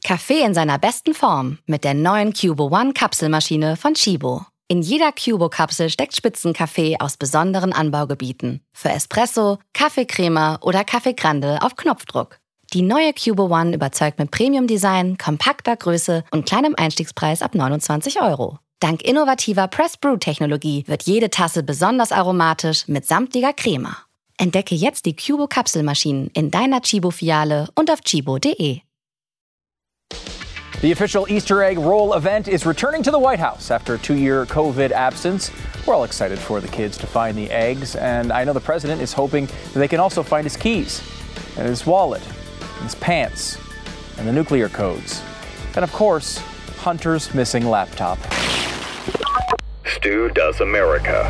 Kaffee in seiner besten Form mit der neuen Cubo One Kapselmaschine von Chibo. In jeder Cubo-Kapsel steckt Spitzenkaffee aus besonderen Anbaugebieten. Für Espresso, Kaffeecrema oder Kaffee Grande auf Knopfdruck. Die neue Cubo One überzeugt mit Premium-Design, kompakter Größe und kleinem Einstiegspreis ab 29 €. Dank innovativer Press-Brew-Technologie wird jede Tasse besonders aromatisch mit samtlicher Crema. Entdecke jetzt die Cubo-Kapselmaschinen in deiner Chibo-Filiale und auf chibo.de. The official Easter egg roll event is returning to the White House after a 2-year COVID absence. We're all excited for the kids to find the eggs, and I know the president is hoping that they can also find his keys, and his wallet, and his pants, and the nuclear codes, and of course, Hunter's missing laptop. Stu Does America.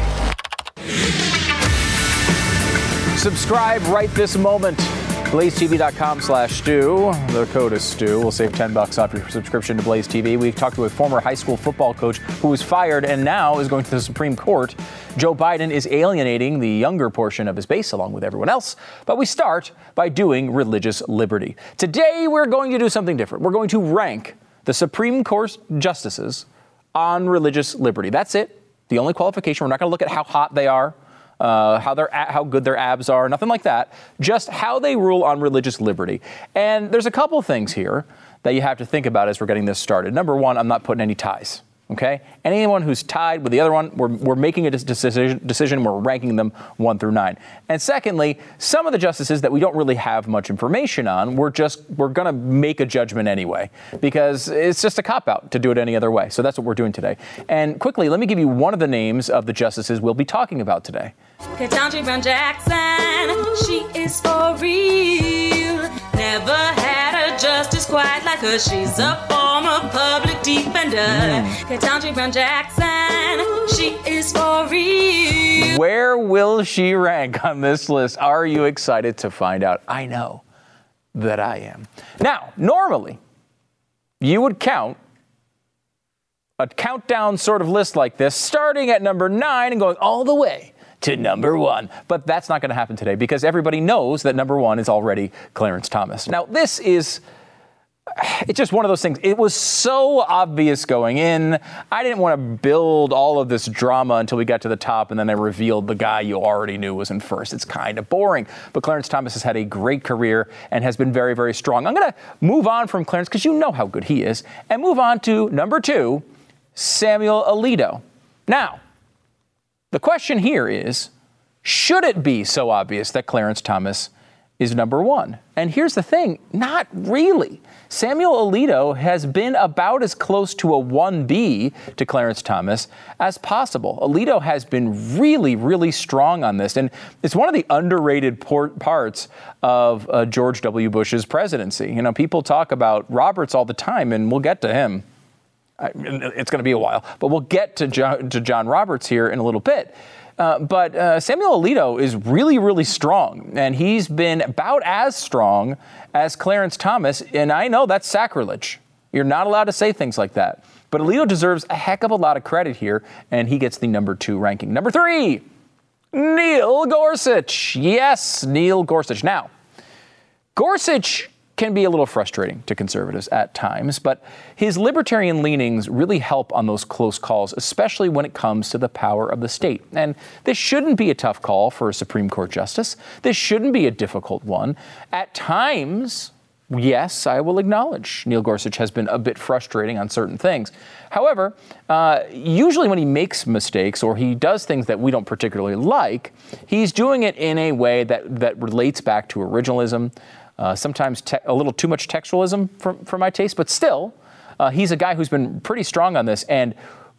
Subscribe right this moment. BlazeTV.com/Stu. The code is Stu. We'll save $10 off your subscription to Blaze TV. We've talked to a former high school football coach who was fired and now is going to the Supreme Court. Joe Biden is alienating the younger portion of his base along with everyone else. But we start by doing religious liberty. Today, we're going to do something different. We're going to rank the Supreme Court justices on religious liberty. That's it. The only qualification. We're not going to look at how hot they are. How good their abs are, nothing like that. Just how they rule on religious liberty. And there's a couple things here that you have to think about as we're getting this started. Number one, I'm not putting any ties. Okay? Anyone who's tied with the other one, we're making a decision. We're ranking them 1 through 9. And secondly, some of the justices that we don't really have much information on, we're going to make a judgment anyway, because it's just a cop-out to do it any other way. So that's what we're doing today. And quickly, let me give you one of the names of the justices we'll be talking about today. Ketanji Brown Jackson, she is for real. Never had a justice quite like her. She's a former public defender. Ketanji Brown Jackson, she is for real. Where will she rank on this list? Are you excited to find out? I know that I am. Now, normally, you would count a countdown sort of list like this, starting at number 9 and going all the way to number 1. But that's not going to happen today because everybody knows that number 1 is already Clarence Thomas. Now, it's just one of those things. It was so obvious going in. I didn't want to build all of this drama until we got to the top and then I revealed the guy you already knew was in first. It's kind of boring. But Clarence Thomas has had a great career and has been very, very strong. I'm going to move on from Clarence because you know how good he is and move on to number 2, Samuel Alito. Now, the question here is, should it be so obvious that Clarence Thomas is number 1? And here's the thing, not really. Samuel Alito has been about as close to a 1B to Clarence Thomas as possible. Alito has been really, really strong on this. And it's one of the underrated parts of George W. Bush's presidency. You know, people talk about Roberts all the time, and we'll get to him. It's going to be a while, but we'll get to John Roberts here in a little bit. But Samuel Alito is really, really strong, and he's been about as strong as Clarence Thomas, and I know that's sacrilege. You're not allowed to say things like that. But Alito deserves a heck of a lot of credit here, and he gets the number 2 ranking. Number 3, Neil Gorsuch. Yes, Neil Gorsuch. Now, Gorsuch can be a little frustrating to conservatives at times, but his libertarian leanings really help on those close calls, especially when it comes to the power of the state. And this shouldn't be a tough call for a Supreme Court justice. This shouldn't be a difficult one. At times, yes, I will acknowledge Neil Gorsuch has been a bit frustrating on certain things. However, usually when he makes mistakes or he does things that we don't particularly like, he's doing it in a way that relates back to originalism, sometimes a little too much textualism for my taste, but still, he's a guy who's been pretty strong on this. And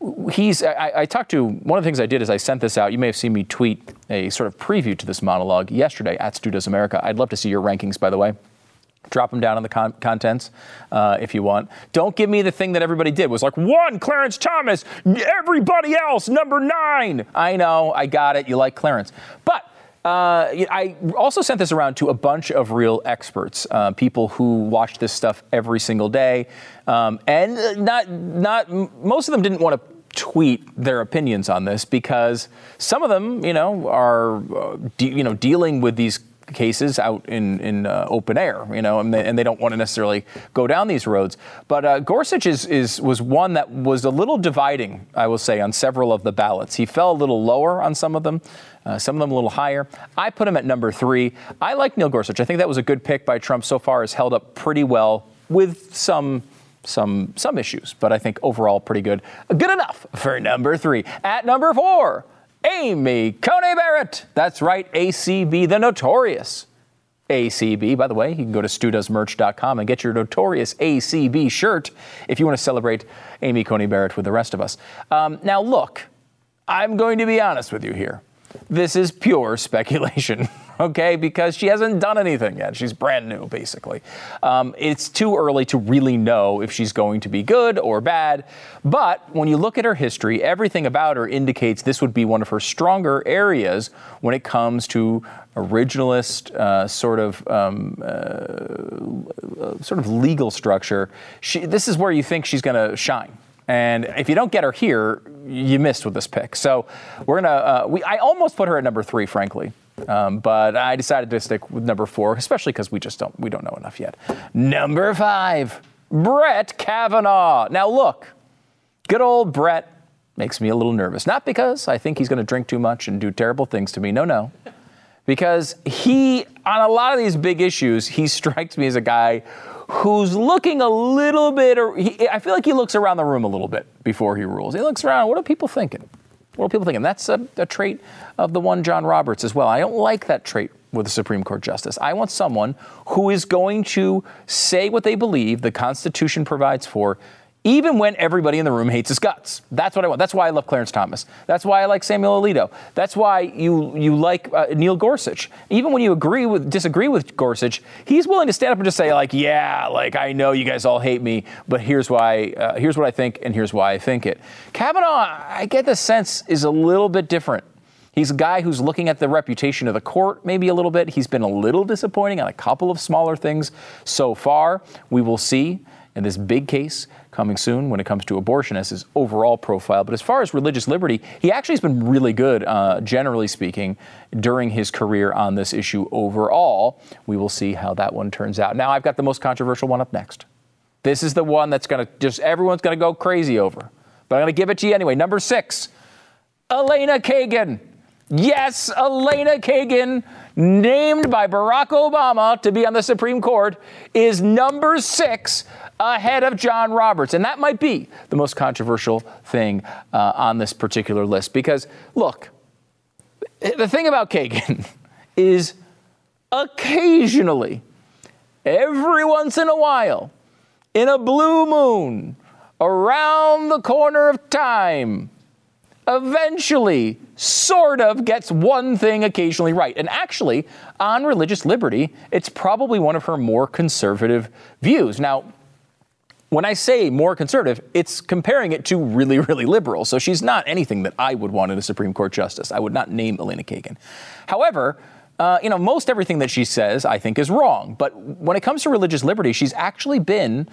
I talked to, one of the things I did is I sent this out. You may have seen me tweet a sort of preview to this monologue yesterday at Stu Does America. I'd love to see your rankings, by the way. Drop them down in the contents if you want. Don't give me the thing that everybody did. It was like 1, Clarence Thomas, everybody else, number 9. I know, I got it. You like Clarence. But I also sent this around to a bunch of real experts, people who watch this stuff every single day, and not most of them didn't want to tweet their opinions on this because some of them, are dealing with these cases out in open air, and they don't want to necessarily go down these roads. But Gorsuch was one that was a little dividing, I will say, on several of the ballots. He fell a little lower on some of them a little higher. I put him at number 3. I like Neil Gorsuch. I think that was a good pick by Trump. So far has held up pretty well with some issues, but I think overall pretty good. Good enough for number 3. At number 4, Amy Coney Barrett. That's right, ACB, the notorious ACB. By the way, you can go to StuDoesMerch.com and get your notorious ACB shirt if you want to celebrate Amy Coney Barrett with the rest of us. Now, look, I'm going to be honest with you here. This is pure speculation, okay, because she hasn't done anything yet. She's brand new, basically. It's too early to really know if she's going to be good or bad. But when you look at her history, everything about her indicates this would be one of her stronger areas when it comes to originalist sort of legal structure. This is where you think she's going to shine. And if you don't get her here, you missed with this pick. So we're going to, I almost put her at number 3, frankly. But I decided to stick with number 4, especially because we don't know enough yet. Number 5, Brett Kavanaugh. Now look, good old Brett makes me a little nervous. Not because I think he's going to drink too much and do terrible things to me. No. Because on a lot of these big issues, he strikes me as a guy who's looking a little bit, I feel like he looks around the room a little bit before he rules. He looks around, what are people thinking? That's a trait of the one John Roberts as well. I don't like that trait with a Supreme Court justice. I want someone who is going to say what they believe the Constitution provides for, even when everybody in the room hates his guts. That's what I want. That's why I love Clarence Thomas. That's why I like Samuel Alito. That's why you like Neil Gorsuch. Even when you disagree with Gorsuch, he's willing to stand up and just say, I know you guys all hate me, but here's why. Here's what I think, and here's why I think it. Kavanaugh, I get the sense, is a little bit different. He's a guy who's looking at the reputation of the court maybe a little bit. He's been a little disappointing on a couple of smaller things so far. We will see in this big case coming soon when it comes to abortion as his overall profile. But as far as religious liberty, he actually has been really good, generally speaking, during his career on this issue overall. We will see how that one turns out. Now, I've got the most controversial one up next. This is the one that's going to everyone's going to go crazy over. But I'm going to give it to you anyway. Number 6, Elena Kagan. Yes, Elena Kagan, named by Barack Obama to be on the Supreme Court, is number 6 ahead of John Roberts. And that might be the most controversial thing on this particular list. Because, look, the thing about Kagan is occasionally, every once in a while, in a blue moon, around the corner of time, eventually sort of gets one thing occasionally right. And actually, on religious liberty, it's probably one of her more conservative views. Now, when I say more conservative, it's comparing it to really, really liberal. So she's not anything that I would want in a Supreme Court justice. I would not name Elena Kagan. However, most everything that she says, I think, is wrong. But when it comes to religious liberty, she's actually been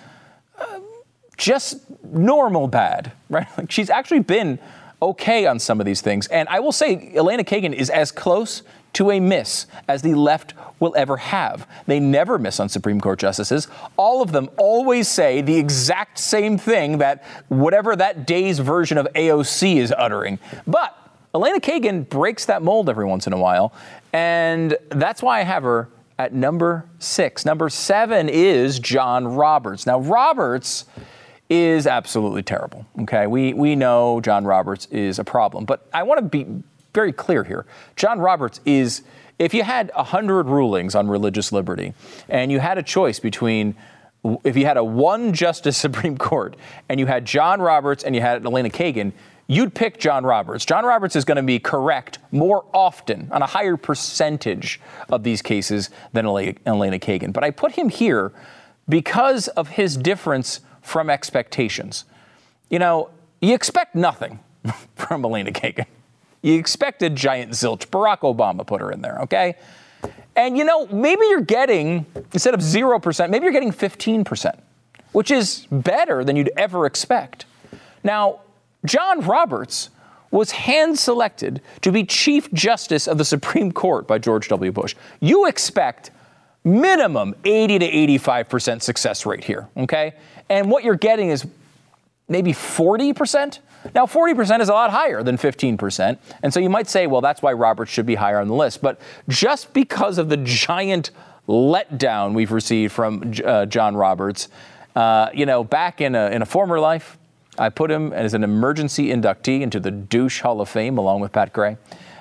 just normal bad, right? Like, she's actually been okay on some of these things. And I will say Elena Kagan is as close to a miss as the left will ever have. They never miss on Supreme Court justices. All of them always say the exact same thing that whatever that day's version of AOC is uttering. But Elena Kagan breaks that mold every once in a while. And that's why I have her at number 6. Number 7 is John Roberts. Now, Roberts is absolutely terrible. Okay, we know John Roberts is a problem, but I want to be very clear here. John Roberts is, if you had 100 rulings on religious liberty and you had a choice between, if you had a one justice Supreme Court and you had John Roberts and you had Elena Kagan, you'd pick John Roberts. John Roberts is going to be correct more often on a higher percentage of these cases than Elena Kagan. But I put him here because of his difference from expectations. You expect nothing from Elena Kagan. You expect a giant zilch. Barack Obama put her in there, okay? And maybe you're getting, instead of 0%, maybe you're getting 15%, which is better than you'd ever expect. Now, John Roberts was hand-selected to be Chief Justice of the Supreme Court by George W. Bush. You expect minimum 80 to 85% success rate here, okay? And what you're getting is maybe 40%. Now, 40% is a lot higher than 15%. And so you might say, well, that's why Roberts should be higher on the list. But just because of the giant letdown we've received from John Roberts, back in a former life, I put him as an emergency inductee into the Douche Hall of Fame along with Pat Gray.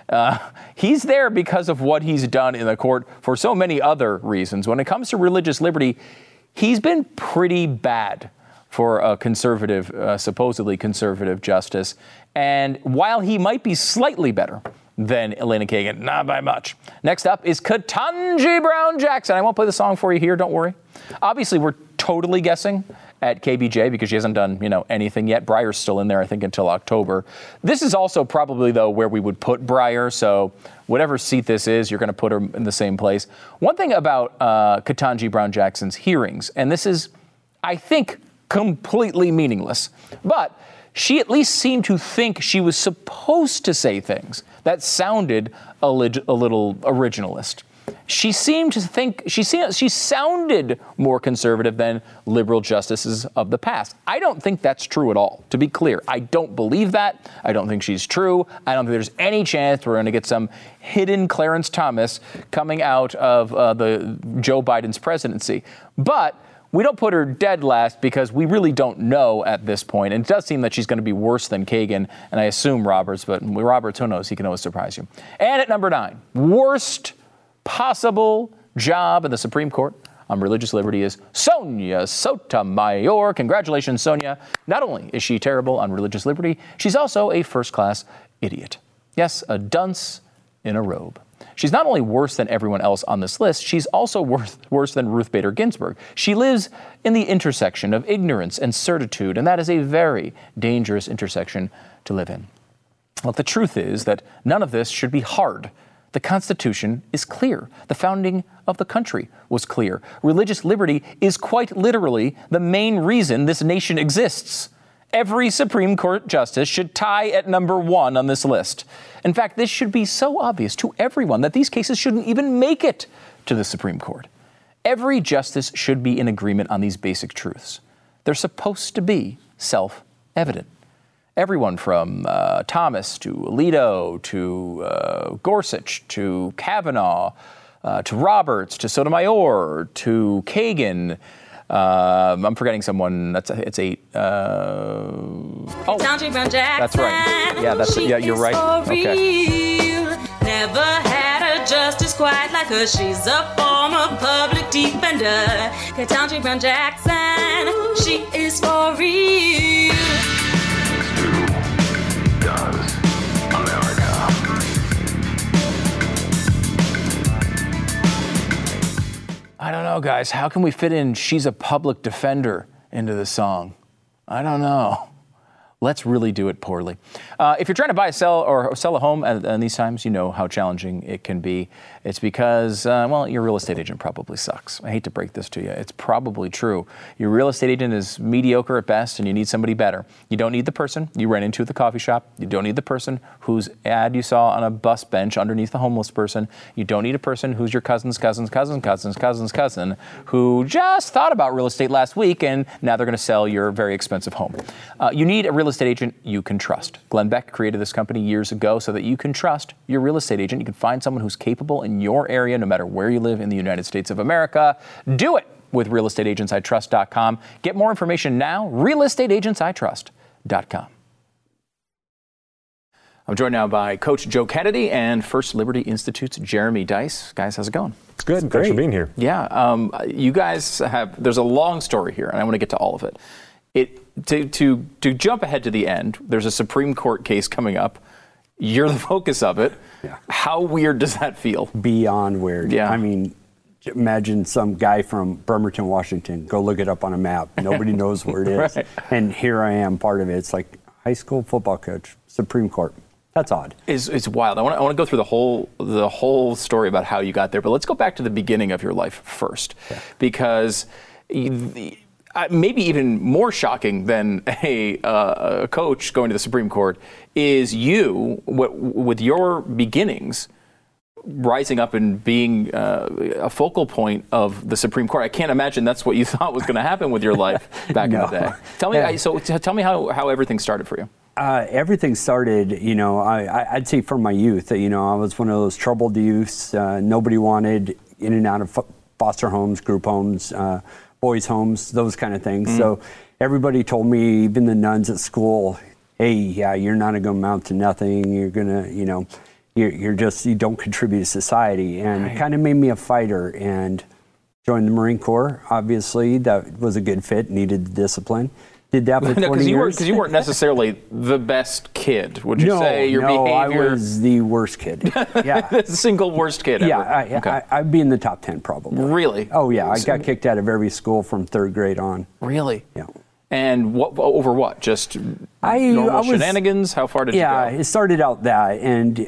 He's there because of what he's done in the court for so many other reasons. When it comes to religious liberty, he's been pretty bad for a conservative, supposedly conservative justice. And while he might be slightly better than Elena Kagan, not by much. Next up is Ketanji Brown Jackson. I won't play the song for you here, don't worry. Obviously, we're totally guessing at KBJ because she hasn't done, anything yet. Breyer's still in there, I think, until October. This is also probably, though, where we would put Breyer. So whatever seat this is, you're going to put her in the same place. One thing about Ketanji Brown Jackson's hearings, and this is, I think, completely meaningless, but she at least seemed to think she was supposed to say things that sounded a little originalist. She seemed to think she sounded more conservative than liberal justices of the past. I don't think that's true at all, to be clear. I don't believe that. I don't think she's true. I don't think there's any chance we're going to get some hidden Clarence Thomas coming out of the Joe Biden's presidency. But we don't put her dead last because we really don't know at this point. And it does seem that she's going to be worse than Kagan, and I assume Roberts, but Roberts, who knows? He can always surprise you. And at number 9, worst possible job in the Supreme Court on religious liberty is Sonia Sotomayor. Congratulations, Sonia. Not only is she terrible on religious liberty, she's also a first-class idiot. Yes, a dunce in a robe. She's not only worse than everyone else on this list, she's also worse than Ruth Bader Ginsburg. She lives in the intersection of ignorance and certitude, and that is a very dangerous intersection to live in. Well, the truth is that none of this should be hard. The Constitution is clear. The founding of the country was clear. Religious liberty is quite literally the main reason this nation exists. Every Supreme Court justice should tie at number 1 on this list. In fact, this should be so obvious to everyone that these cases shouldn't even make it to the Supreme Court. Every justice should be in agreement on these basic truths. They're supposed to be self-evident. Everyone from Thomas to Alito to Gorsuch to Kavanaugh to Roberts to Sotomayor to Kagan. I'm forgetting someone. It's 8. Ketanji Brown Jackson. That's right. Yeah, you're right. Okay. Never had a justice quite like her. She's a former public defender. Ketanji Brown Jackson. She is for real. Does America. I don't know, guys. How can we fit in "She's a Public Defender" into the song? I don't know. Let's really do it poorly. If you're trying to buy, sell a home in these times, you know how challenging it can be. It's because, your real estate agent probably sucks. I hate to break this to you. It's probably true. Your real estate agent is mediocre at best, and you need somebody better. You don't need the person you ran into at the coffee shop. You don't need the person whose ad you saw on a bus bench underneath the homeless person. You don't need a person who's your cousin's cousin who just thought about real estate last week, and now they're going to sell your very expensive home. You need a real estate agent you can trust. Glenn Beck created this company years ago so that you can trust your real estate agent. You can find someone who's capable in your area, no matter where you live in the United States of America. Do it with realestateagentsitrust.com. Get more information now, realestateagentsitrust.com. I'm joined now by Coach Joe Kennedy and First Liberty Institute's Jeremy Dys. Guys, how's it going? It's good. Thanks for being here. Yeah. You guys there's a long story here, and I want to get to all of it. To jump ahead to the end, there's a Supreme Court case coming up. You're the focus of it. Yeah. How weird does that feel? Beyond weird. Yeah. I mean, imagine some guy from Bremerton, Washington. Go look it up on a map. Nobody knows where it is. Right. And here I am, part of it. It's like high school football coach, Supreme Court. That's odd. It's wild. I want to go through the whole story about how you got there. But let's go back to the beginning of your life first, because maybe even more shocking than a coach going to the Supreme Court is you, with your beginnings, rising up and being a focal point of the Supreme Court. I can't imagine that's what you thought was going to happen with your life back in the day. Tell me how everything started for you. Everything started, I'd say from my youth. I was one of those troubled youths. Nobody wanted, in and out of foster homes, group homes, boys' homes, those kind of things. So everybody told me, even the nuns at school, hey, yeah, you're not going to amount to nothing. You're going to, you don't contribute to society. And it kind of made me a fighter and joined the Marine Corps. Obviously, that was a good fit, needed the discipline. Did that for 20 years. Because you weren't necessarily the best kid, would you say? Your behavior? I was the worst kid. Yeah. The single worst kid ever. Yeah, I'd be in the top 10 probably. Really? Oh, yeah. I got kicked out of every school from 3rd grade on. Really? Yeah. And over what? Just normal shenanigans? How far did you go? Yeah, it started out that. And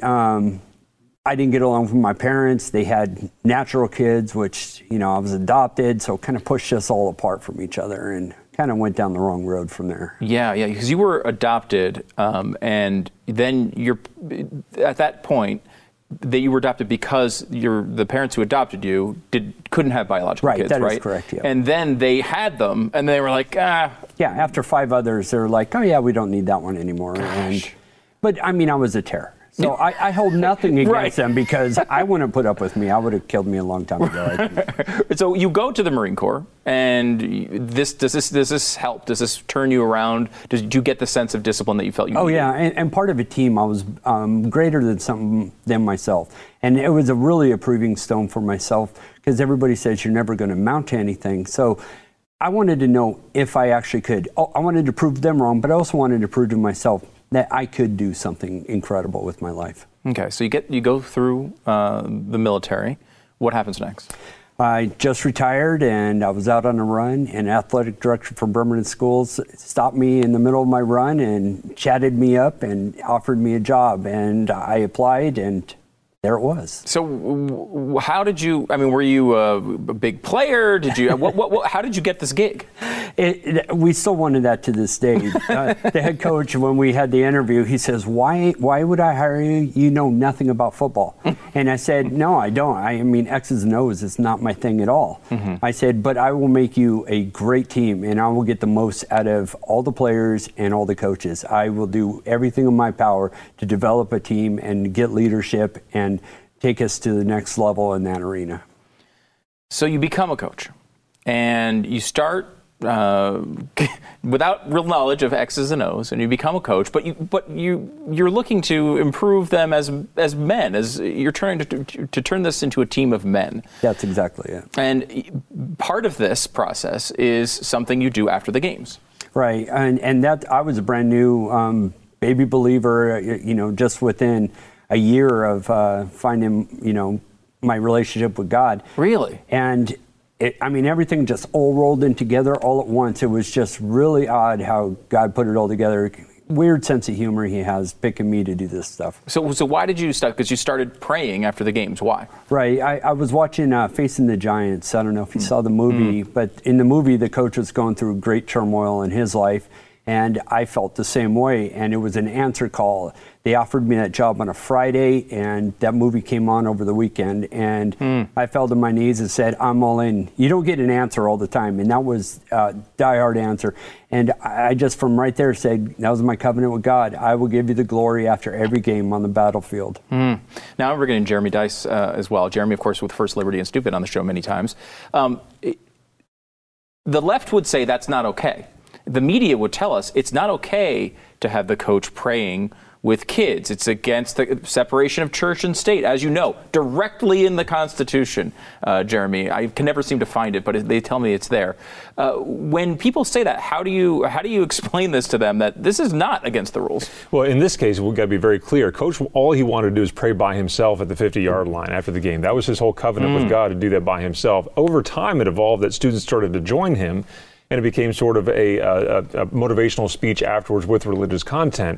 I didn't get along with my parents. They had natural kids, which, I was adopted. So it kind of pushed us all apart from each other and kind of went down the wrong road from there. Yeah, because you were adopted, and then at that point, that you were adopted because the parents who adopted you couldn't have biological kids, right? That is correct, yeah. And then they had them, and they were like, Yeah, after 5 others, they were like, oh yeah, we don't need that one anymore. But I was a terror. So I hold nothing against them because I wouldn't put up with me. I would have killed me a long time ago, I think. So you go to the Marine Corps, and does this help? Does this turn you around? Did you get the sense of discipline that you felt you needed? Oh yeah, and part of a team. I was greater than myself, and it was a really a proving stone for myself because everybody says you're never going to amount to anything. So I wanted to know if I actually could. I wanted to prove them wrong, but I also wanted to prove to myself that I could do something incredible with my life. Okay, so you go through the military. What happens next? I just retired and I was out on a run, and athletic director for Bremerton Schools stopped me in the middle of my run and chatted me up and offered me a job, and I applied, and there it was. So how did you, were you a big player? Did you, how did you get this gig? We still wanted that to this day. The head coach, when we had the interview, he says, why would I hire you? You know nothing about football. And I said, no, I don't. X's and O's is not my thing at all. Mm-hmm. I said, but I will make you a great team, and I will get the most out of all the players and all the coaches. I will do everything in my power to develop a team and get leadership and take us to the next level in that arena. So you become a coach, and you start without real knowledge of X's and O's, and you become a coach, but you're looking to improve them as men, as you're trying to turn this into a team of men. That's exactly it. And part of this process is something you do after the games. Right, and that I was a brand new baby believer, just within a year of finding, my relationship with God. Really? And everything just all rolled in together all at once. It was just really odd how God put it all together. Weird sense of humor he has picking me to do this stuff. So why did you start? Because you started praying after the games. Why? Right. I was watching Facing the Giants. I don't know if you saw the movie, but in the movie, the coach was going through great turmoil in his life. And I felt the same way, and it was an answer call. They offered me that job on a Friday, and that movie came on over the weekend, and I fell to my knees and said, I'm all in. You don't get an answer all the time, and that was a die-hard answer. And I just, from right there, said, that was my covenant with God. I will give you the glory after every game on the battlefield. Now we're getting Jeremy Dys as well. Jeremy, of course, with First Liberty and Stupid on the show many times. The left would say that's not okay. The media would tell us it's not okay to have the coach praying with kids. It's against the separation of church and state, as you know, directly in the Constitution, Jeremy. I can never seem to find it, but they tell me it's there. When people say that, how do you explain this to them, that this is not against the rules? Well, in this case, we've got to be very clear. Coach, all he wanted to do is pray by himself at the 50-yard line after the game. That was his whole covenant with God, to do that by himself. Over time, it evolved that students started to join him, and it became sort of a motivational speech afterwards with religious content.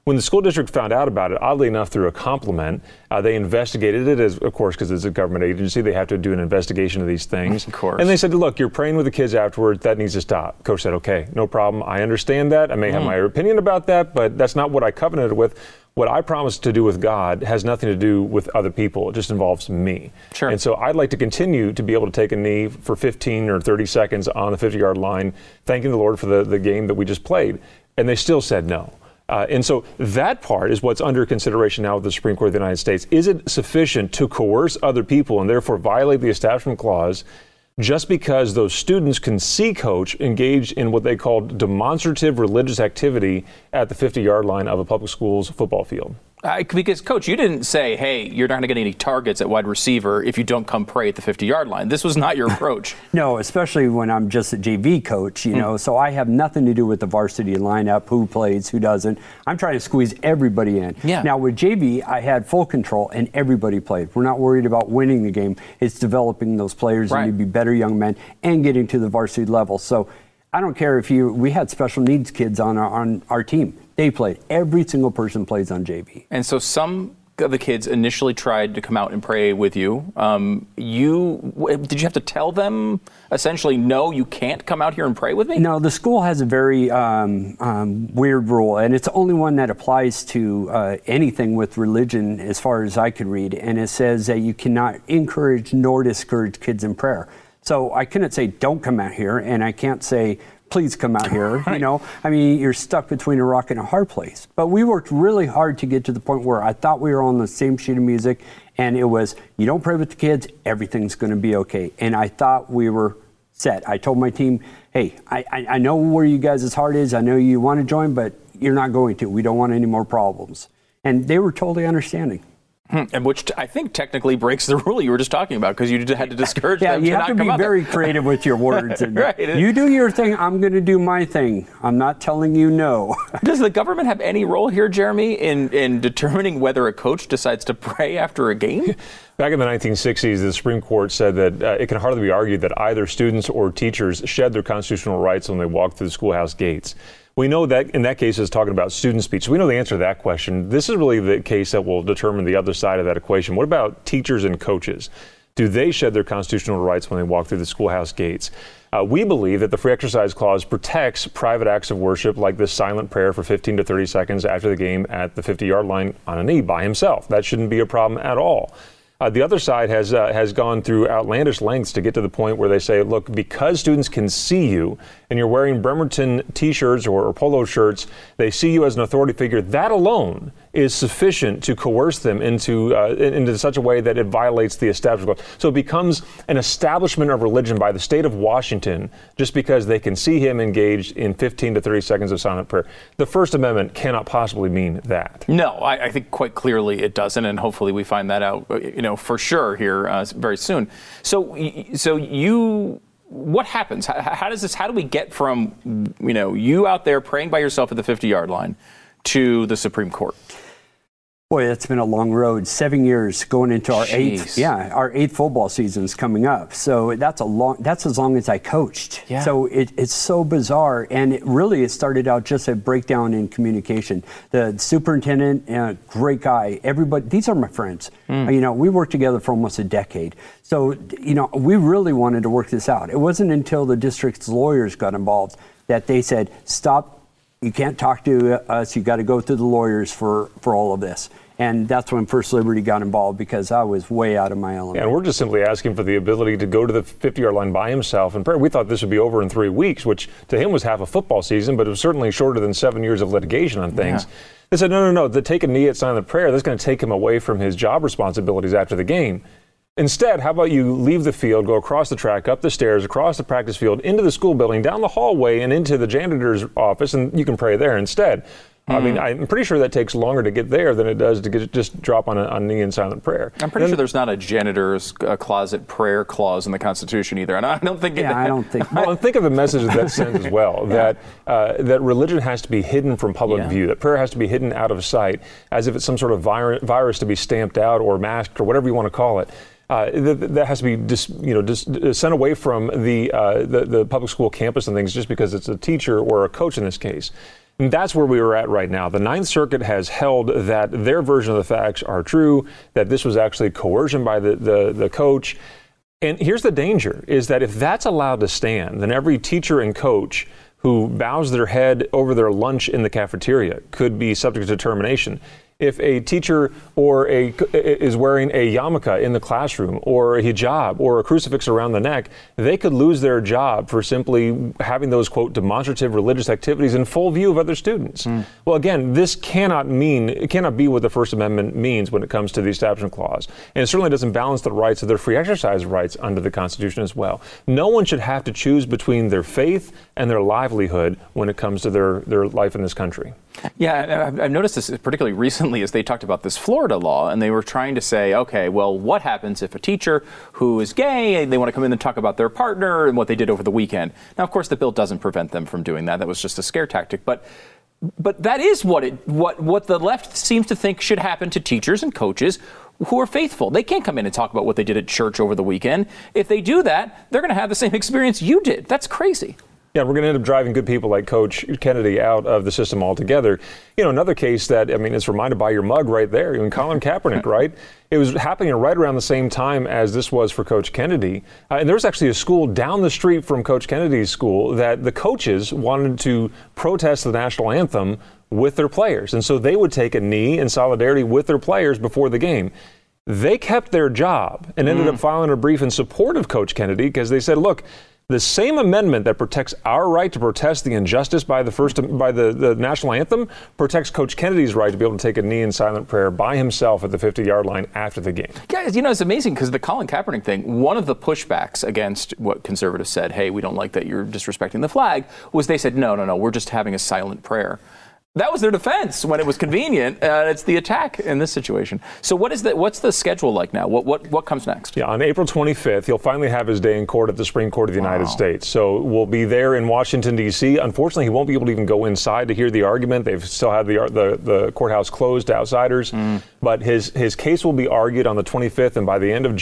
When the school district found out about it, oddly enough, through a compliment, they investigated it, as, of course, because it's a government agency, they have to do an investigation of these things. Of course. And they said, look, you're praying with the kids afterwards. That needs to stop. Coach said, okay, no problem. I understand that. I may have my opinion about that, but that's not what I covenanted with. What I promised to do with God has nothing to do with other people. It just involves me. Sure. And so I'd like to continue to be able to take a knee for 15 or 30 seconds on the 50-yard line, thanking the Lord for the game that we just played. And they still said no. And so that part is what's under consideration now with the Supreme Court of the United States. Is it sufficient to coerce other people and therefore violate the Establishment Clause just because those students can see Coach engaged in what they called demonstrative religious activity at the 50-yard line of a public school's football field? Because, Coach, you didn't say, hey, you're not going to get any targets at wide receiver if you don't come pray at the 50-yard line. This was not your approach. No, especially when I'm just a JV coach, you know, so I have nothing to do with the varsity lineup, who plays, who doesn't. I'm trying to squeeze everybody in. Yeah. Now, with JV, I had full control, and everybody played. We're not worried about winning the game. It's developing those players and to be better young men and getting to the varsity level. So I don't care if we had special needs kids on our team. They played. Every single person plays on JV. And so some of the kids initially tried to come out and pray with you. Did you have to tell them essentially, no, you can't come out here and pray with me? No, the school has a very weird rule, and it's the only one that applies to anything with religion as far as I could read. And it says that you cannot encourage nor discourage kids in prayer. So I couldn't say, don't come out here, and I can't say, please come out here. You know, I mean, you're stuck between a rock and a hard place. But we worked really hard to get to the point where I thought we were on the same sheet of music, and it was, you don't pray with the kids, everything's going to be okay. And I thought we were set. I told my team, hey, I know where you guys' heart is. I know you want to join, but you're not going to. We don't want any more problems. And they were totally understanding. And which I think technically breaks the rule you were just talking about, because you had to discourage them to not come out. Yeah, you have to be very creative with your words. And right. You do your thing, I'm going to do my thing. I'm not telling you no. Does the government have any role here, Jeremy, in determining whether a coach decides to pray after a game? Back in the 1960s, the Supreme Court said that it can hardly be argued that either students or teachers shed their constitutional rights when they walk through the schoolhouse gates. We know that in that case it's talking about student speech. So we know the answer to that question. This is really the case that will determine the other side of that equation. What about teachers and coaches? Do they shed their constitutional rights when they walk through the schoolhouse gates? We believe that the Free Exercise Clause protects private acts of worship like this silent prayer for 15 to 30 seconds after the game at the 50-yard line on a knee by himself. That shouldn't be a problem at all. The other side has gone through outlandish lengths to get to the point where they say, look, because students can see you and you're wearing Bremerton T-shirts or polo shirts, they see you as an authority figure. That alone is sufficient to coerce them into such a way that it violates the establishment. So it becomes an establishment of religion by the state of Washington just because they can see him engaged in 15 to 30 seconds of silent prayer. The First Amendment cannot possibly mean that. No, I think quite clearly it doesn't, and hopefully we find that out, for sure here very soon. So what happens? How do we get from, you out there praying by yourself at the 50-yard line to the Supreme Court? Boy, it's been a long road. 7 years going into our eighth football season's coming up. So that's as long as I coached. Yeah. So it's so bizarre. And it started out just a breakdown in communication. The superintendent, great guy. Everybody, these are my friends. We worked together for almost a decade. So, we really wanted to work this out. It wasn't until the district's lawyers got involved that they said, stop. You can't talk to us. You got to go through the lawyers for all of this. And that's when First Liberty got involved, because I was way out of my element. And we're just simply asking for the ability to go to the 50-yard line by himself and pray. We thought this would be over in 3 weeks, which to him was half a football season, but it was certainly shorter than 7 years of litigation on things. Yeah. They said, no, to take a knee at silent prayer, that's going to take him away from his job responsibilities after the game. Instead, how about you leave the field, go across the track, up the stairs, across the practice field, into the school building, down the hallway, and into the janitor's office, and you can pray there instead. I mean, I'm pretty sure that takes longer to get there than it does to just drop on a knee in silent prayer. I'm pretty sure there's not a janitor's closet prayer clause in the Constitution either, and I don't think. I don't think. Well, and think of the message that sends as well. That religion has to be hidden from public view. That prayer has to be hidden out of sight, as if it's some sort of virus to be stamped out or masked or whatever you want to call it. That has to be sent away from the public school campus and things just because it's a teacher or a coach in this case. And that's where we were at right now. The Ninth Circuit has held that their version of the facts are true, that this was actually coercion by the coach. And here's the danger, is that if that's allowed to stand, then every teacher and coach who bows their head over their lunch in the cafeteria could be subject to termination. If a teacher is wearing a yarmulke in the classroom, or a hijab, or a crucifix around the neck, they could lose their job for simply having those, quote, demonstrative religious activities in full view of other students. Well, again, this cannot be what the First Amendment means when it comes to the Establishment Clause. And it certainly doesn't balance the rights of their free exercise rights under the Constitution as well. No one should have to choose between their faith and their livelihood when it comes to their life in this country. Yeah, I've noticed this particularly recently as they talked about this Florida law, and they were trying to say, okay, well, what happens if a teacher who is gay, they want to come in and talk about their partner and what they did over the weekend? Now, of course, the bill doesn't prevent them from doing that. That was just a scare tactic. But that is what the left seems to think should happen to teachers and coaches who are faithful. They can't come in and talk about what they did at church over the weekend. If they do that, they're going to have the same experience you did. That's crazy. Yeah, we're going to end up driving good people like Coach Kennedy out of the system altogether. You know, another case that, I mean, it's reminded by your mug right there. I mean, Colin Kaepernick, right? It was happening right around the same time as this was for Coach Kennedy. And there was actually a school down the street from Coach Kennedy's school that the coaches wanted to protest the national anthem with their players. And so they would take a knee in solidarity with their players before the game. They kept their job and ended up filing a brief in support of Coach Kennedy because they said, look, the same amendment that protects our right to protest the injustice by the national anthem protects Coach Kennedy's right to be able to take a knee in silent prayer by himself at the 50-yard line after the game. Guys, you know, it's amazing because the Colin Kaepernick thing, one of the pushbacks against what conservatives said, hey, we don't like that you're disrespecting the flag, was they said, no, we're just having a silent prayer. That was their defense when it was convenient. It's the attack in this situation. So what's the schedule like now? What comes next? Yeah, on April 25th, he'll finally have his day in court at the Supreme Court of the United States. So we'll be there in Washington, D.C. Unfortunately, he won't be able to even go inside to hear the argument. They've still had the courthouse closed to outsiders. But his case will be argued on the 25th, and by the end of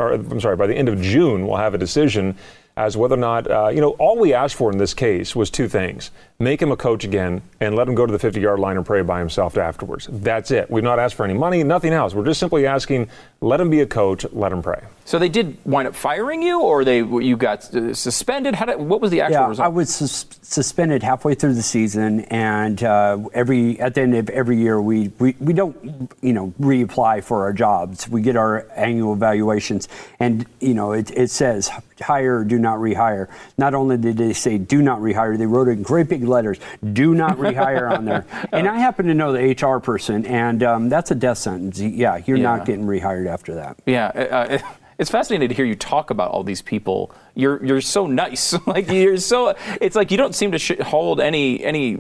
June, we'll have a decision as whether or not, all we asked for in this case was two things. Make him a coach again and let him go to the 50-yard line and pray by himself afterwards. That's it. We've not asked for any money, nothing else. We're just simply asking, let him be a coach, let him pray. So they did wind up firing you, or you got suspended? What was the actual result? I was suspended halfway through the season, and at the end of every year, we don't, reapply for our jobs. We get our annual evaluations, and, it says hire or do not rehire. Not only did they say do not rehire, they wrote it in great big letters, do not rehire on there. And I happen to know the HR person, and that's a death sentence. Yeah, you're not getting rehired after that. Yeah, it's fascinating to hear you talk about all these people. You're so nice. It's like you don't seem to hold any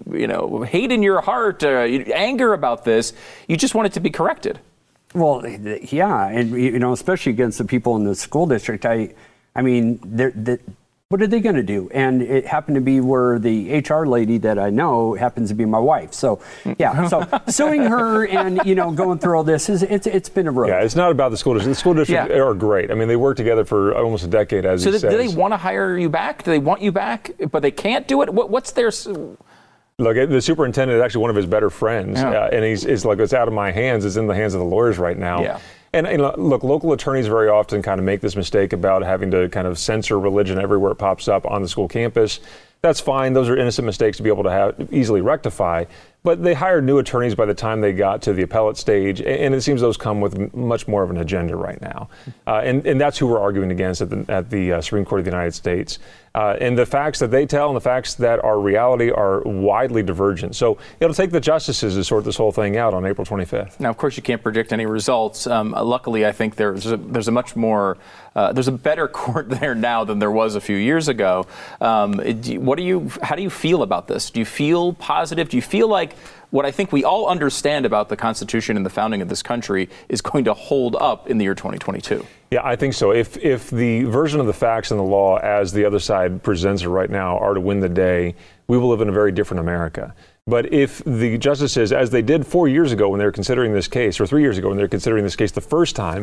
hate in your heart, anger about this. You just want it to be corrected. Well, yeah, and especially against the people in the school district. I mean, what are they going to do? And it happened to be where the HR lady that I know happens to be my wife. So, yeah, suing her and, going through all this, it's been a road. Yeah, it's not about the school district. The school district are great. I mean, they worked together for almost a decade, as he says. Do they want to hire you back? Do they want you back, but they can't do it? What's their... Look, the superintendent is actually one of his better friends, and he's like, it's out of my hands. It's in the hands of the lawyers right now. Yeah. And look, local attorneys very often kind of make this mistake about having to kind of censor religion everywhere it pops up on the school campus. That's fine. Those are innocent mistakes to be able to easily rectify. But they hired new attorneys by the time they got to the appellate stage, and it seems those come with much more of an agenda right now. And that's who we're arguing against at the Supreme Court of the United States. And the facts that they tell and the facts that are reality are widely divergent. So it'll take the justices to sort this whole thing out on April 25th. Now, of course, you can't predict any results. Luckily, I think there's a much more there's a better court there now than there was a few years ago. How do you feel about this? Do you feel positive? Do you feel like what I think we all understand about the Constitution and the founding of this country is going to hold up in the year 2022? Yeah, I think so. If the version of the facts and the law as the other side presents it right now are to win the day, we will live in a very different America. But if the justices, as they did 4 years ago when they were considering this case, or 3 years ago when they were considering this case the first time,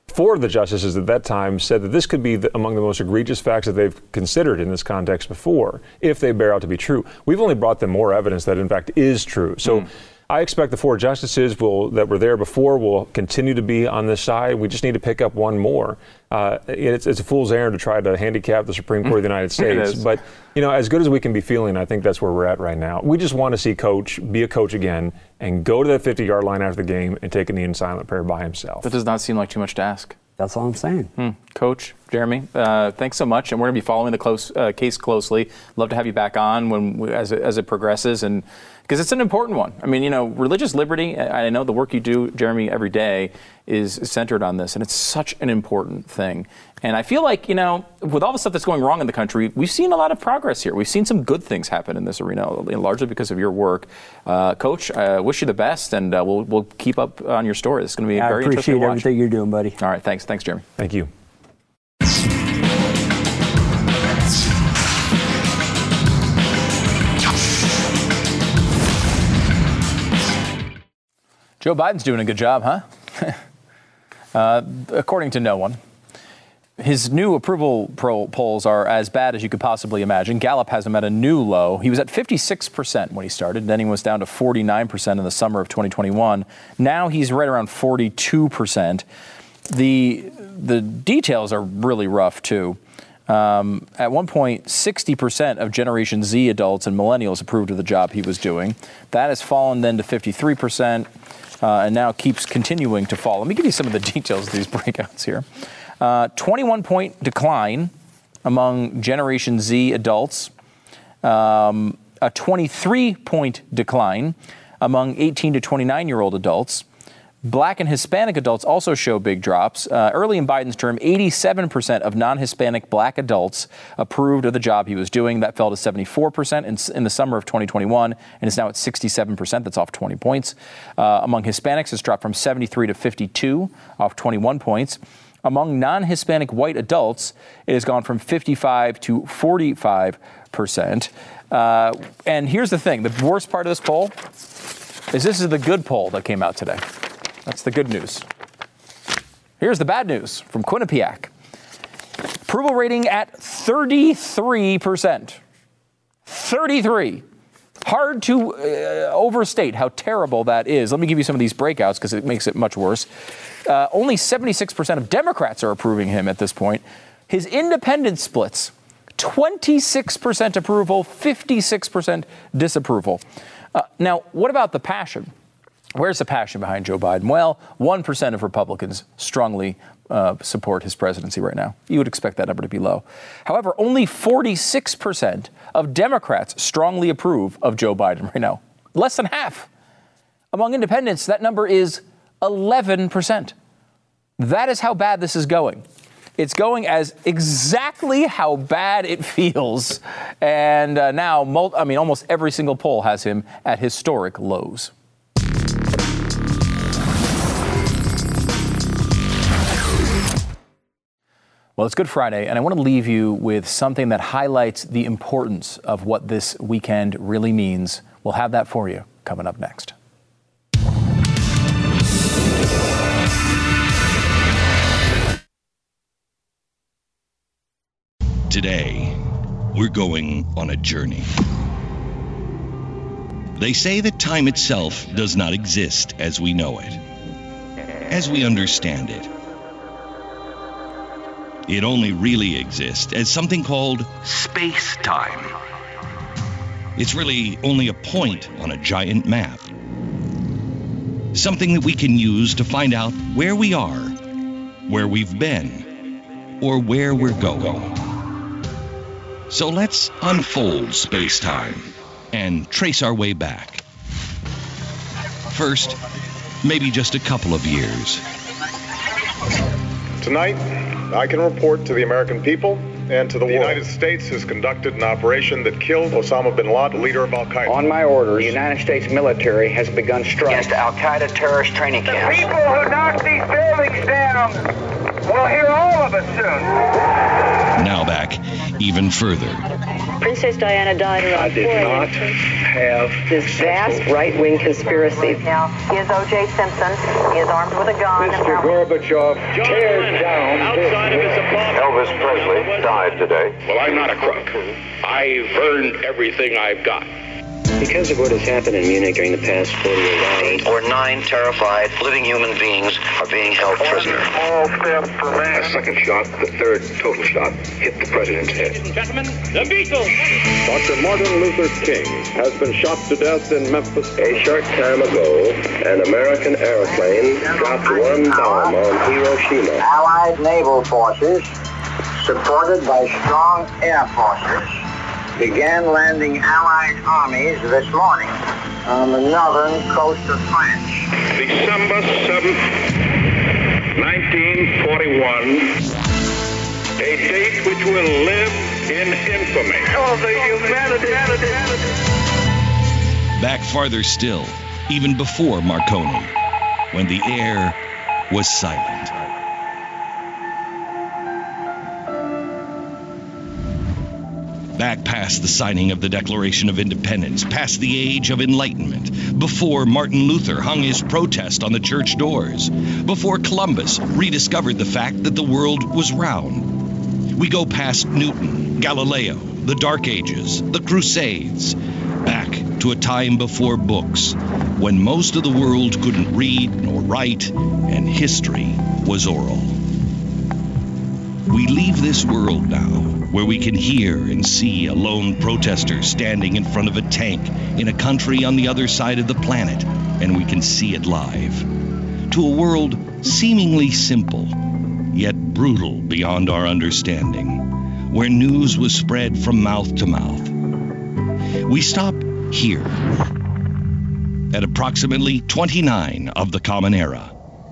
4 of the justices at that time said that this could be among the most egregious facts that they've considered in this context before, if they bear out to be true. We've only brought them more evidence that in fact is true. So I expect the 4 justices that were there before will continue to be on this side. We just need to pick up one more. It's a fool's errand to try to handicap the Supreme Court of the United States. But, as good as we can be feeling, I think that's where we're at right now. We just want to see Coach be a coach again and go to the 50-yard line after the game and take a knee in silent prayer by himself. That does not seem like too much to ask. That's all I'm saying. Coach, Jeremy, thanks so much. And we're going to be following the case closely. Love to have you back on as it progresses, and because it's an important one. I mean, religious liberty, I know the work you do, Jeremy, every day is centered on this, and it's such an important thing. And I feel like, with all the stuff that's going wrong in the country, we've seen a lot of progress here. We've seen some good things happen in this arena, largely because of your work. Coach, I wish you the best, and we'll keep up on your story. It's going to be very interesting to watch. I appreciate everything you're doing, buddy. All right, thanks. Thanks, Jeremy. Thank you. Joe Biden's doing a good job, huh? According to no one. His new approval polls are as bad as you could possibly imagine. Gallup has him at a new low. He was at 56% when he started. Then he was down to 49% in the summer of 2021. Now he's right around 42%. The details are really rough, too. At one point, 60% of Generation Z adults and millennials approved of the job he was doing. That has fallen then to 53%, and now keeps continuing to fall. Let me give you some of the details of these breakouts here. 21-point decline among Generation Z adults, a 23-point decline among 18 to 29-year-old adults. Black and Hispanic adults also show big drops. Early in Biden's term, 87% of non-Hispanic black adults approved of the job he was doing. That fell to 74% in the summer of 2021, and is now at 67%. That's off 20 points. Among Hispanics, it's dropped from 73 to 52, off 21 points. Among non-Hispanic white adults, it has gone from 55 to 45%. And here's the thing. The worst part of this poll is this is the good poll that came out today. That's the good news. Here's the bad news from Quinnipiac. Approval rating at 33%. 33. Hard to overstate how terrible that is. Let me give you some of these breakouts because it makes it much worse. Only 76% of Democrats are approving him at this point. His independent splits, 26% approval, 56% disapproval. Now, what about the passion? Where's the passion behind Joe Biden? Well, 1% of Republicans strongly support his presidency right now. You would expect that number to be low. However, only 46% of Democrats strongly approve of Joe Biden right now. Less than half. Among independents, that number is 11%. That is how bad this is going. It's going as exactly how bad it feels. And now, almost every single poll has him at historic lows. Well, it's Good Friday, and I want to leave you with something that highlights the importance of what this weekend really means. We'll have that for you coming up next. Today, we're going on a journey. They say that time itself does not exist as we know it, as we understand it. It only really exists as something called space-time. It's really only a point on a giant map. Something that we can use to find out where we are, where we've been, or where we're going. So let's unfold space-time and trace our way back. First, maybe just a couple of years. Tonight, I can report to the American people and to the world. The United States has conducted an operation that killed Osama bin Laden, leader of Al-Qaeda. On my orders, the United States military has begun strike against Al-Qaeda terrorist training camps. The people who knock these buildings down will hear all of us soon. Now back even further. Princess Diana died around I did not have this vast right-wing conspiracy. Now, he is O.J. Simpson. He is armed with a gun. Mr. Gorbachev tears down outside of his apartment. Elvis Presley died today. Well, I'm not a crook. I've earned everything I've got. Because of what has happened in Munich during the past 48 hours, 8 or 9 terrified living human beings are being held prisoner. A second shot, the third total shot, hit the president's head. Ladies and gentlemen, the Beatles. Dr. Martin Luther King has been shot to death in Memphis. A short time ago, an American airplane dropped one bomb on Hiroshima. Allied naval forces, supported by strong air forces, began landing Allied armies this morning on the northern coast of France. December 7th, 1941, a date which will live in infamy. Oh, the humanity. Back farther still, even before Marconi, when the air was silent. Back past the signing of the Declaration of Independence, past the age of enlightenment, before Martin Luther hung his protest on the church doors, before Columbus rediscovered the fact that the world was round. We go past Newton, Galileo, the Dark Ages, the Crusades, back to a time before books, when most of the world couldn't read nor write, and history was oral. We leave this world now, where we can hear and see a lone protester standing in front of a tank in a country on the other side of the planet, and we can see it live. To a world seemingly simple, yet brutal beyond our understanding, where news was spread from mouth to mouth. We stop here, at approximately 29 of the Common Era.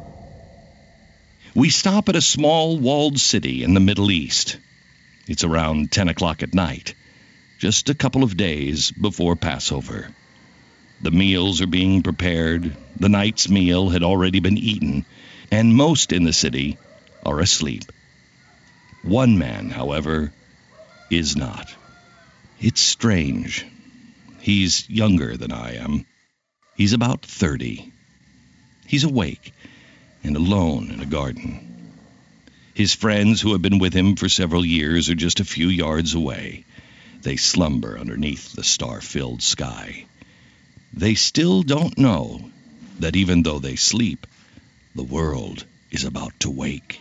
We stop at a small walled city in the Middle East. It's around 10 o'clock at night, just a couple of days before Passover. The meals are being prepared, the night's meal had already been eaten, and most in the city are asleep. One man, however, is not. It's strange. He's younger than I am. He's about 30. He's awake and alone in a garden. His friends who have been with him for several years are just a few yards away. They slumber underneath the star-filled sky. They still don't know that even though they sleep, the world is about to wake.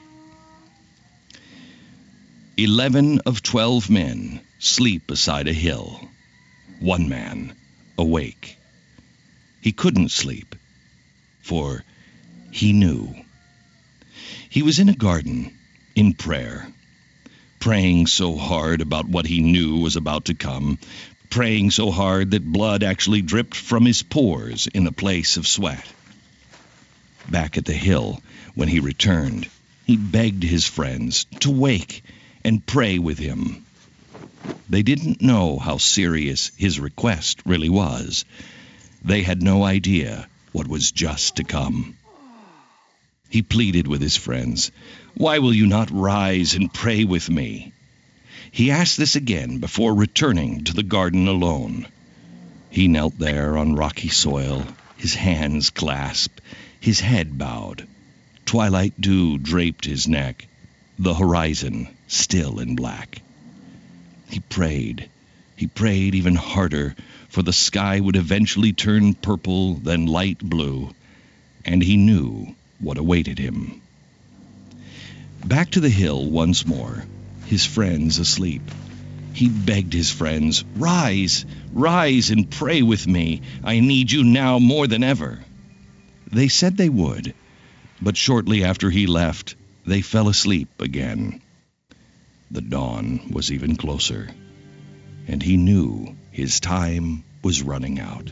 11 of 12 men sleep beside a hill. One man awake. He couldn't sleep, for he knew. He was in a garden, in prayer, praying so hard about what he knew was about to come, praying so hard that blood actually dripped from his pores in the place of sweat. Back at the hill, when he returned, he begged his friends to wake and pray with him. They didn't know how serious his request really was. They had no idea what was just to come. He pleaded with his friends, "Why will you not rise and pray with me?" He asked this again before returning to the garden alone. He knelt there on rocky soil, his hands clasped, his head bowed. Twilight dew draped his neck, the horizon still in black. He prayed even harder, for the sky would eventually turn purple, then light blue, and he knew what awaited him. Back to the hill once more, his friends asleep. He begged his friends, "Rise, rise and pray with me. I need you now more than ever." They said they would, but shortly after he left, they fell asleep again. The dawn was even closer, and he knew his time was running out.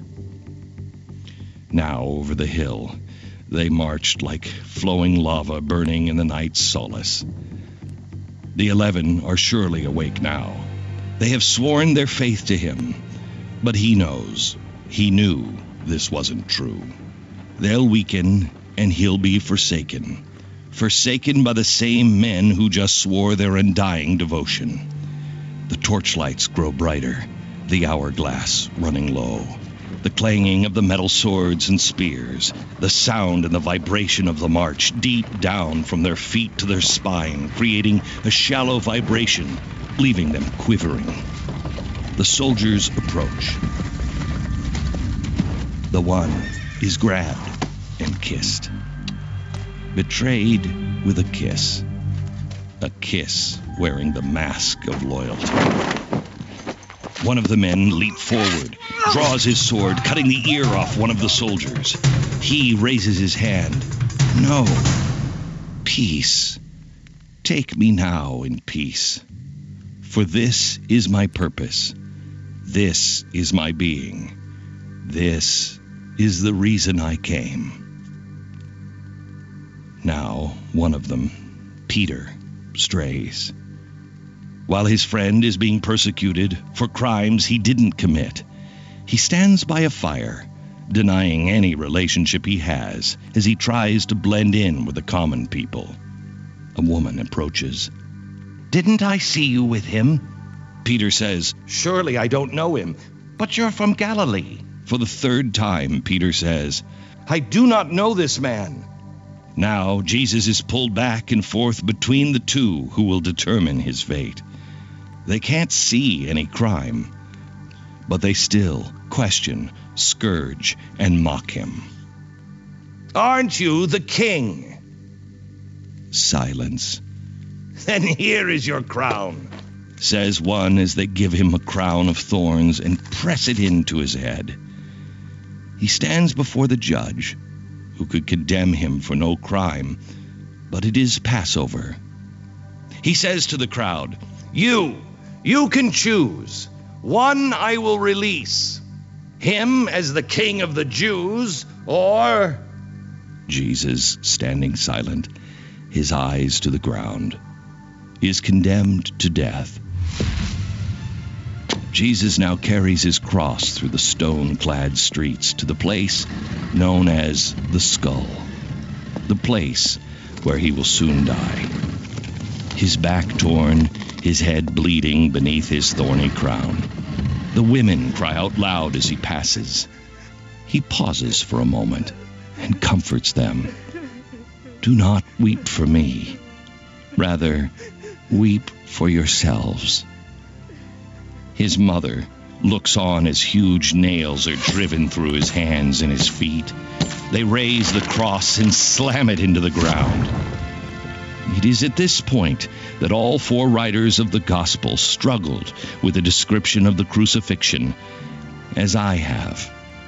Now over the hill, they marched like flowing lava burning in the night's solace. The 11 are surely awake now. They have sworn their faith to him, but he knows, he knew this wasn't true. They'll weaken, and he'll be forsaken by the same men who just swore their undying devotion. The torchlights grow brighter, the hourglass running low. The clanging of the metal swords and spears, the sound and the vibration of the march deep down from their feet to their spine, creating a shallow vibration, leaving them quivering. The soldiers approach. The one is grabbed and kissed. Betrayed with a kiss. A kiss wearing the mask of loyalty. One of the men leaps forward, draws his sword, cutting the ear off one of the soldiers. He raises his hand. No. Peace. Take me now in peace. For this is my purpose. This is my being. This is the reason I came. Now, one of them, Peter, strays. While his friend is being persecuted for crimes he didn't commit, he stands by a fire, denying any relationship he has as he tries to blend in with the common people. A woman approaches. "Didn't I see you with him?" Peter says, "Surely I don't know him, but you're from Galilee." For the third time, Peter says, "I do not know this man." Now Jesus is pulled back and forth between the two who will determine his fate. They can't see any crime, but they still question, scourge, and mock him. "Aren't you the king?" Silence. "Then here is your crown," says one as they give him a crown of thorns and press it into his head. He stands before the judge, who could condemn him for no crime, but it is Passover. He says to the crowd, You can choose. One I will release, him as the king of the Jews, or... Jesus, standing silent, his eyes to the ground, is condemned to death. Jesus now carries his cross through the stone-clad streets to the place known as the Skull, the place where he will soon die. His back torn, his head bleeding beneath his thorny crown. The women cry out loud as he passes. He pauses for a moment and comforts them. "Do not weep for me. Rather, weep for yourselves." His mother looks on as huge nails are driven through his hands and his feet. They raise the cross and slam it into the ground. It is at this point that all four writers of the Gospel struggled with a description of the crucifixion, as I have.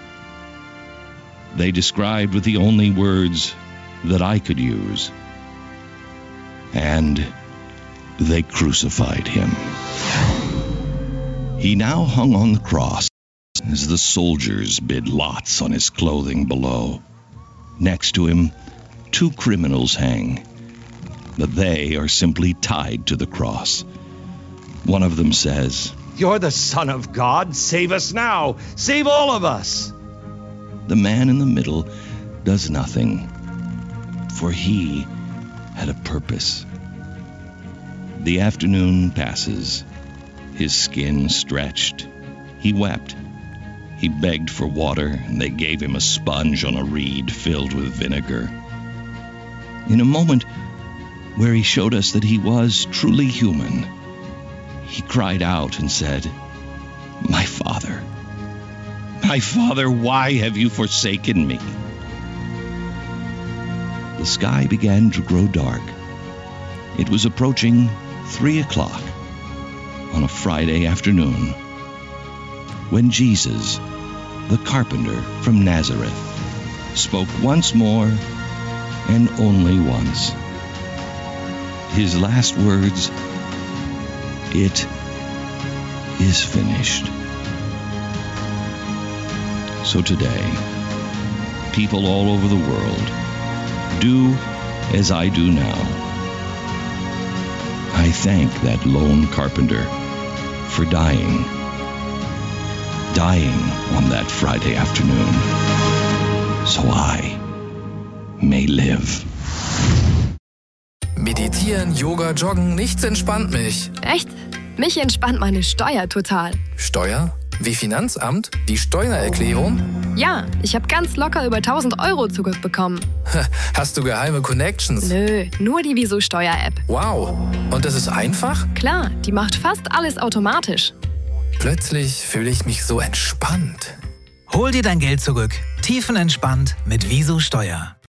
They described with the only words that I could use. And they crucified him. He now hung on the cross as the soldiers bid lots on his clothing below. Next to him, two criminals hang, but they are simply tied to the cross. One of them says, "You're the Son of God. Save us now. Save all of us." The man in the middle does nothing, for he had a purpose. The afternoon passes. His skin stretched. He wept. He begged for water, and they gave him a sponge on a reed filled with vinegar. In a moment where he showed us that he was truly human, he cried out and said, my Father, why have you forsaken me?" The sky began to grow dark. It was approaching 3 o'clock on a Friday afternoon when Jesus, the carpenter from Nazareth, spoke once more and only once. His last words, "It is finished." So today, people all over the world do as I do now. I thank that lone carpenter for dying on that Friday afternoon, so I may live. Meditieren, Yoga, Joggen, nichts entspannt mich. Echt? Mich entspannt meine Steuer total. Steuer? Wie Finanzamt? Die Steuererklärung? Ja, ich habe ganz locker über 1.000 € zurückbekommen. Hast du geheime Connections? Nö, nur die Wieso Steuer-App. Wow, und das ist einfach? Klar, die macht fast alles automatisch. Plötzlich fühle ich mich so entspannt. Hol dir dein Geld zurück. Tiefenentspannt mit Wieso Steuer.